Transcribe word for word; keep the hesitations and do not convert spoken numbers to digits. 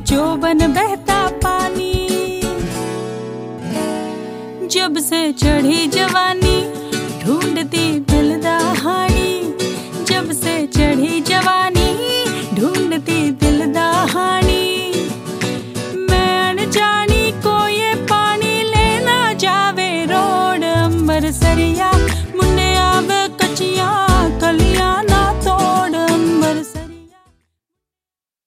जोबन बहता पानी। जब से चढ़ी जवानी ढूंढती दिल दहाड़ी, जब से चढ़ी जवानी ढूंढती दिल दहाड़ी। मैं अनजानी को ये पानी लेना जावे रोड अंबर सरिया